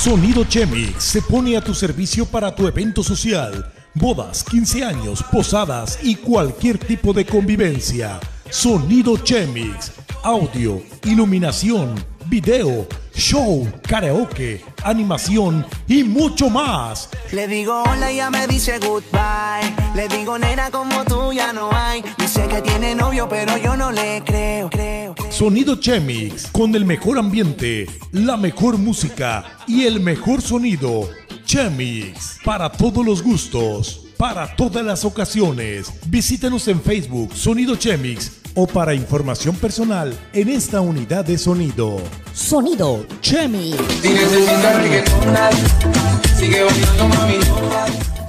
Sonido Chemix se pone a tu servicio para tu evento social, bodas, 15 años, posadas y cualquier tipo de convivencia. Sonido Chemix, audio, iluminación, video, show, karaoke, animación y mucho más. Le digo hola y ella me dice goodbye. Le digo nena, como tú ya no hay. Dice que tiene novio pero yo no le creo. Sonido Chemix, con el mejor ambiente, la mejor música y el mejor sonido. Chemix, para todos los gustos, para todas las ocasiones. Visítanos en Facebook Sonido Chemix o para información personal en esta unidad de sonido. Sonido Chemix. Si necesitas reggaetón, sigue bailando, mami.